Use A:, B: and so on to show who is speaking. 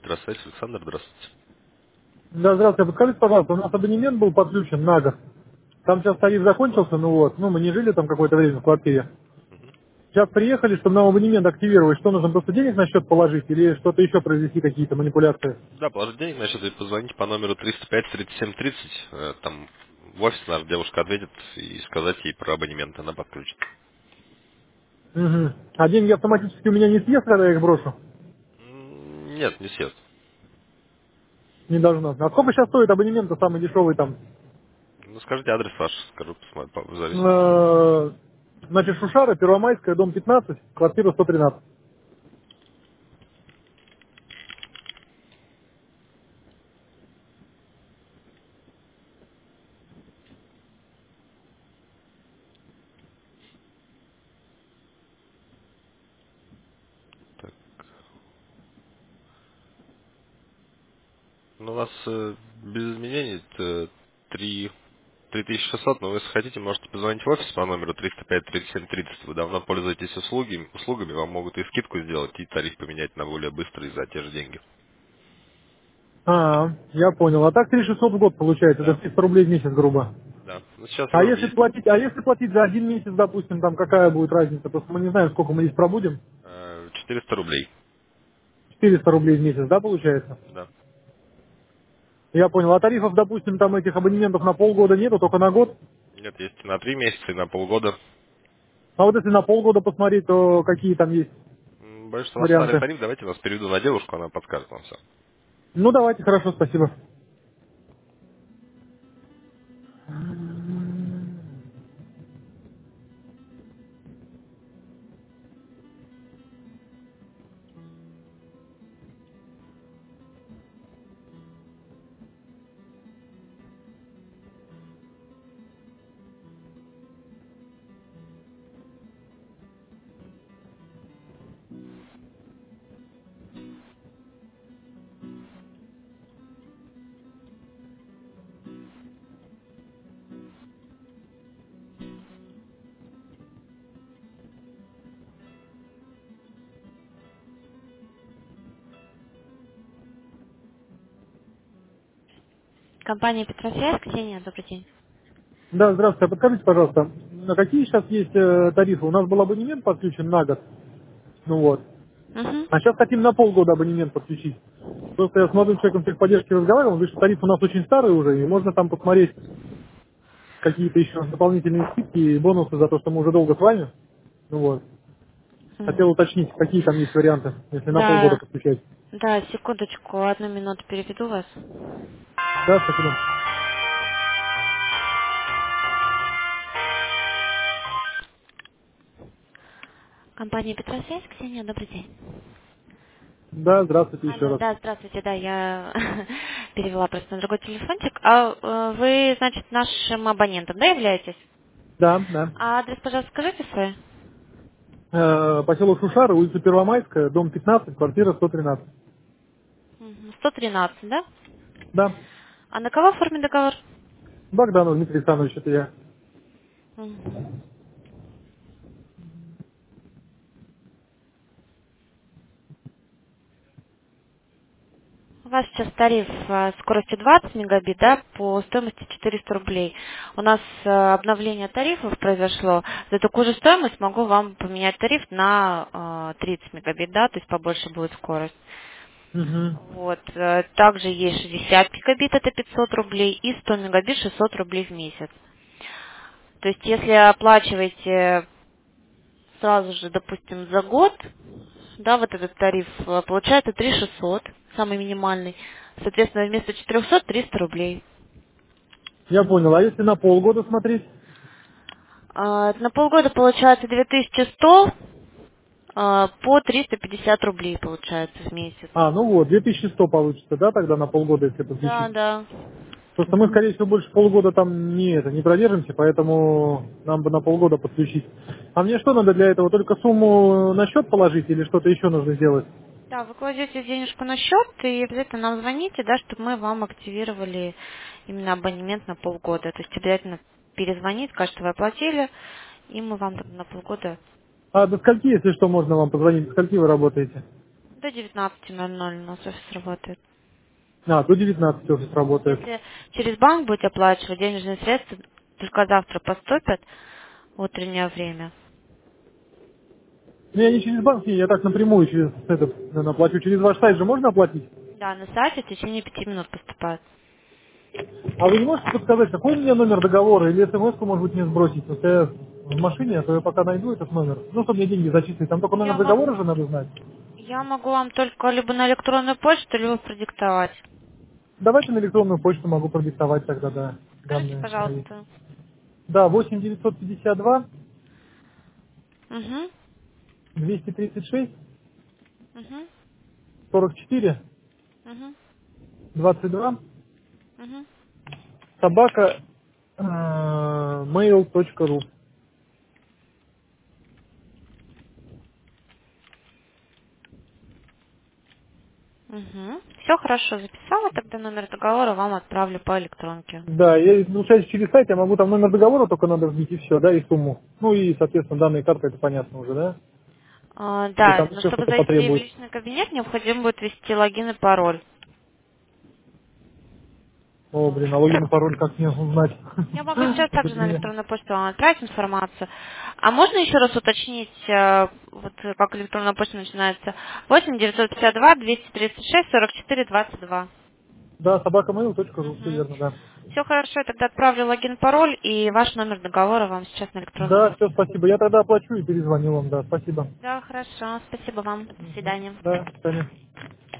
A: Здравствуйте, Александр, здравствуйте.
B: Да, здравствуйте. Подскажите, пожалуйста, у нас абонемент был подключен на год. Там сейчас тариф закончился, мы не жили там какое-то время в квартире. Сейчас приехали, чтобы нам абонемент активировать. Что нужно, просто денег на счет положить или что-то еще произвести, какие-то манипуляции?
A: Да, положить денег, значит, и позвонить по номеру 305-3730. Там в офис наша девушка ответит и сказать ей про абонемент, она подключит.
B: Угу. А деньги автоматически у меня не съест, когда я их брошу?
A: Нет, не съест.
B: Не должно. А сколько сейчас стоит абонемент самый дешевый там?
A: Ну, скажите адрес ваш, скажу, посмотрю, зависит.
B: Э, Значит, Шушара, Первомайская, дом 15, квартира 113.
A: Так. Ну, у вас без изменений 3600, но вы, если хотите, можете позвонить в офис по номеру 305-3730. Вы давно пользуетесь услугами, вам могут и скидку сделать, и тариф поменять на более быстрый за те же деньги.
B: Я понял. А так 3600 в год получается, это
A: Да.
B: 300 рублей в месяц, грубо.
A: Да. Ну, сейчас
B: А
A: уже
B: если
A: есть
B: платить, а если платить за один месяц, допустим, там какая будет разница? Просто мы не знаем, сколько мы здесь пробудем.
A: 400 рублей.
B: 400 рублей в месяц, да, получается?
A: Да.
B: Я понял. А тарифов, допустим, там этих абонементов на полгода нету, только на год?
A: Нет, есть и на 3 месяца, и на полгода.
B: А вот если на полгода посмотреть, то какие там есть
A: Боюсь, что национальный
B: варианты?
A: тариф, давайте вас переведу на девушку, она подскажет вам все.
B: Ну, давайте, хорошо, спасибо.
C: Компания Петросвязь, Ксения, добрый день.
B: Да, здравствуйте. А подскажите, пожалуйста, на какие сейчас есть тарифы? У нас был абонемент подключен на год, ну вот.
C: Угу.
B: А сейчас хотим на полгода абонемент подключить. Просто я с молодым человеком техподдержки разговаривал, он говорит, что тариф у нас очень старый уже, и можно там посмотреть какие-то еще дополнительные скидки и бонусы за то, что мы уже долго с вами. Ну вот. Хотел уточнить, какие там есть варианты, если на полгода
C: Да,
B: подключать.
C: да, секундочку, одну минуту переведу вас.
B: Да, спасибо.
C: Компания Петросвязь, Ксения, добрый день.
B: Да, здравствуйте еще
C: Алло,
B: раз.
C: да, здравствуйте, да, я перевела просто на другой телефончик. А вы, значит, нашим абонентом, да, являетесь?
B: Да, да.
C: А адрес, пожалуйста, скажите свой.
B: Поселок Шушара, улица Первомайская, дом 15, квартира 113.
C: 113, да?
B: Да.
C: А на кого оформлен договор?
B: Богданов Дмитрий Александрович, это я.
C: Мгм. У вас сейчас тариф скоростью 20 мегабит, да, по стоимости 400 рублей. У нас обновление тарифов произошло. За такую же стоимость могу вам поменять тариф на 30 мегабит, да, то есть побольше будет скорость.
B: Угу.
C: Вот. Также есть 60 мегабит, это 500 рублей, и 100 мегабит 600 рублей в месяц. То есть если оплачиваете сразу же, допустим, за год, да, вот этот тариф, получается 3600, самый минимальный. Соответственно, вместо 400 300 рублей.
B: Я понял. А если на полгода смотреть?
C: На полгода получается 2100, по 350 рублей получается в месяц.
B: Ну вот, 2100 получится, да, тогда на полгода, если
C: Да,
B: подключить?
C: да.
B: Просто мы, скорее всего, больше полгода там не продержимся, поэтому нам бы на полгода подключить. А мне что надо для этого? Только сумму на счет положить или что-то еще нужно сделать?
C: Да, вы кладете денежку на счет и обязательно нам звоните, да, чтобы мы вам активировали именно абонемент на полгода. То есть обязательно перезвонить, скажет, что вы оплатили, и мы вам на полгода.
B: А до скольки, если что, можно вам позвонить? До скольки вы работаете?
C: До 19:00 у нас офис работает.
B: До 19 офис работает.
C: Если через банк будете оплачивать, денежные средства только завтра поступят в утреннее время.
B: Ну, я не через банк, я так напрямую через этот, наверное, оплачу. Через ваш сайт же можно оплатить?
C: Да, на сайте в течение 5 минут поступает.
B: А вы не можете подсказать, какой у меня номер договора или смс-ку, может быть, мне сбросить? Вот я в машине, а то я пока найду этот номер. Ну, чтобы мне деньги зачислить. Там только номер договора же надо знать.
C: Я могу вам только либо на электронную почту, либо продиктовать.
B: Давайте на электронную почту могу продиктовать тогда, да,
C: Скажите,
B: данные мои.
C: пожалуйста.
B: Да, 8 952
C: Угу.
B: 236
C: Угу.
B: 44
C: Угу.
B: 22
C: Угу.
B: собака mail.ru.
C: Угу. Все хорошо, записала, тогда номер договора вам отправлю по электронке.
B: Да, я, ну, сейчас через сайт я могу там номер договора только надо вбить и все, да, и сумму. Ну и, соответственно, данные карты, это понятно уже, да? Или
C: Да,
B: там
C: но
B: еще
C: чтобы
B: что-то
C: зайти в
B: потребует.
C: личный кабинет, необходимо будет ввести логин и пароль.
B: О, блин, а логин и пароль как мне узнать?
C: Я могу сейчас также
B: Тут
C: на
B: меня-
C: электронную почту вам отправить информацию. А можно еще раз уточнить, вот как электронная почта начинается? 8 952 236 44 22.
B: Да, собакамейл.ру, все
C: Угу.
B: верно, да.
C: Все хорошо, я тогда отправлю логин, пароль и ваш номер договора вам сейчас на электронную
B: Да, все,
C: почту.
B: спасибо. Я тогда оплачу и перезвоню вам, да, спасибо.
C: Да, хорошо, спасибо вам. До свидания.
B: Да, до свидания.